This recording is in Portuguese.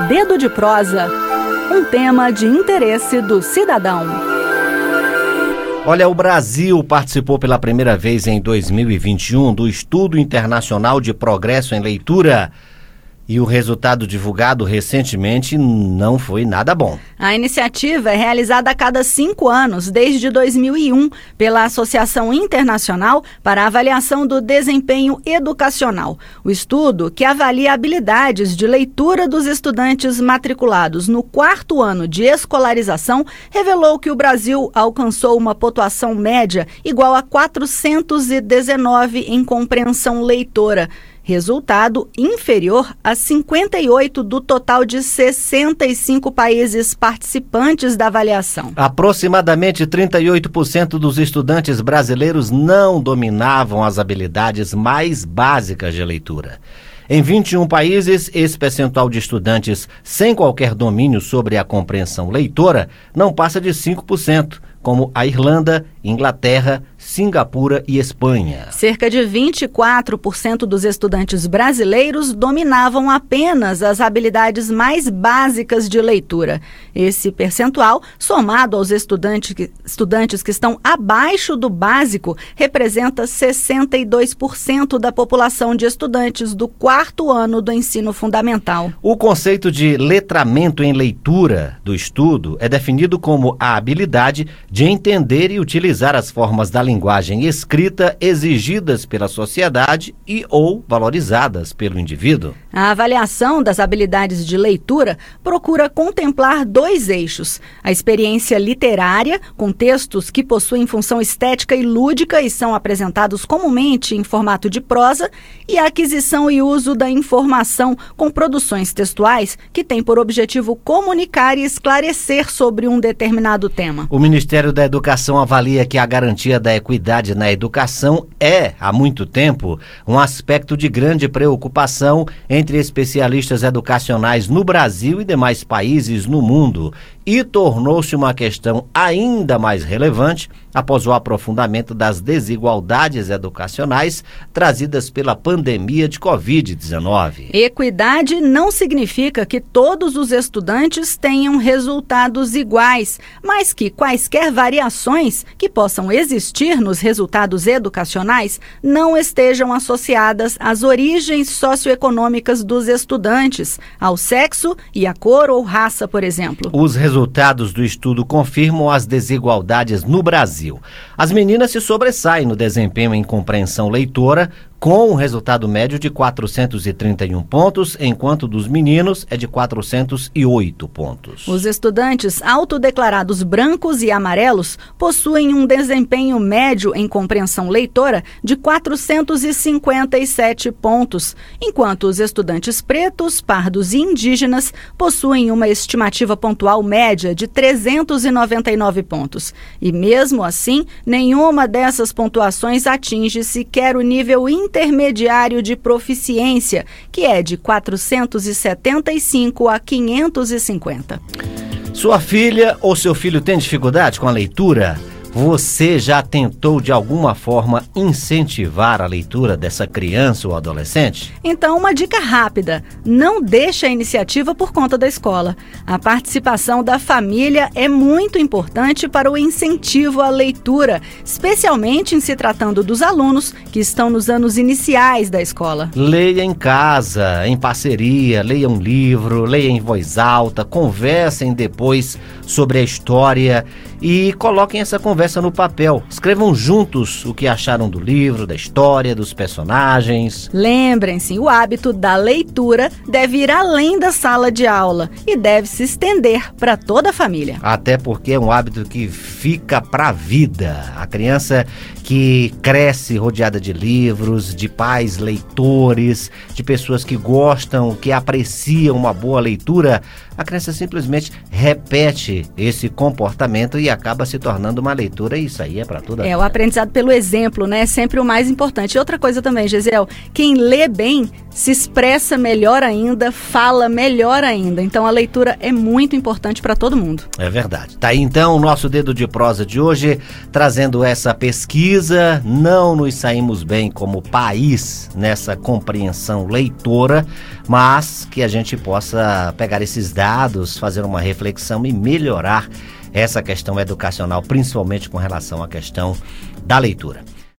Dedo de Prosa, um tema de interesse do cidadão. Olha, o Brasil participou pela primeira vez em 2021 do Estudo Internacional de Progresso em Leitura. E o resultado divulgado recentemente não foi nada bom. A iniciativa é realizada a cada 5 anos, desde 2001, pela Associação Internacional para a Avaliação do Desempenho Educacional. O estudo, que avalia habilidades de leitura dos estudantes matriculados no 4º ano de escolarização, revelou que o Brasil alcançou uma pontuação média igual a 419 em compreensão leitora. Resultado inferior a 58 do total de 65 países participantes da avaliação. Aproximadamente 38% dos estudantes brasileiros não dominavam as habilidades mais básicas de leitura. Em 21 países, esse percentual de estudantes sem qualquer domínio sobre a compreensão leitora não passa de 5%, como a Irlanda, Inglaterra, Singapura e Espanha. Cerca de 24% dos estudantes brasileiros dominavam apenas as habilidades mais básicas de leitura. Esse percentual, somado aos estudantes que estão abaixo do básico, representa 62% da população de estudantes do 4º ano do ensino fundamental. O conceito de letramento em leitura do estudo é definido como a habilidade de entender e utilizar as formas da linguagem escrita exigidas pela sociedade e ou valorizadas pelo indivíduo. A avaliação das habilidades de leitura procura contemplar 2 eixos: a experiência literária, com textos que possuem função estética e lúdica e são apresentados comumente em formato de prosa, e a aquisição e uso da informação, com produções textuais que têm por objetivo comunicar e esclarecer sobre um determinado tema. O Ministério da Educação avalia que a garantia da equidade na educação é, há muito tempo, um aspecto de grande preocupação entre especialistas educacionais no Brasil e demais países no mundo, e tornou-se uma questão ainda mais relevante após o aprofundamento das desigualdades educacionais trazidas pela pandemia de Covid-19. Equidade não significa que todos os estudantes tenham resultados iguais, mas que quaisquer variações que possam existir nos resultados educacionais não estejam associadas às origens socioeconômicas dos estudantes, ao sexo e à cor ou raça, por exemplo. Os resultados do estudo confirmam as desigualdades no Brasil. As meninas se sobressaem no desempenho em compreensão leitora, com um resultado médio de 431 pontos, enquanto dos meninos é de 408 pontos. Os estudantes autodeclarados brancos e amarelos possuem um desempenho médio em compreensão leitora de 457 pontos, enquanto os estudantes pretos, pardos e indígenas possuem uma estimativa pontual média de 399 pontos. E mesmo assim, nenhuma dessas pontuações atinge sequer o nível intermediário de proficiência, que é de 475 a 550. Sua filha ou seu filho tem dificuldade com a leitura? Você já tentou de alguma forma incentivar a leitura dessa criança ou adolescente? Então, uma dica rápida: não deixe a iniciativa por conta da escola. A participação da família é muito importante para o incentivo à leitura, especialmente em se tratando dos alunos que estão nos anos iniciais da escola. Leia em casa, em parceria, leia um livro, leia em voz alta, conversem depois sobre a história e coloquem essa conversa no papel. Escrevam juntos o que acharam do livro, da história, dos personagens. Lembrem-se, o hábito da leitura deve ir além da sala de aula e deve se estender para toda a família. Até porque é um hábito que fica para a vida. A criança que cresce rodeada de livros, de pais leitores, de pessoas que gostam, que apreciam uma boa leitura, a criança simplesmente repete esse comportamento e acaba se tornando uma leitora leitura, isso aí é para toda a vida. O aprendizado pelo exemplo, né? É sempre o mais importante. E outra coisa também, Gesiel, quem lê bem se expressa melhor ainda, fala melhor ainda. Então a leitura é muito importante para todo mundo. É verdade. Tá aí então o nosso Dedo de Prosa de hoje, trazendo essa pesquisa. Não nos saímos bem como país nessa compreensão leitora, mas que a gente possa pegar esses dados, fazer uma reflexão e melhorar essa questão educacional, principalmente com relação à questão da leitura.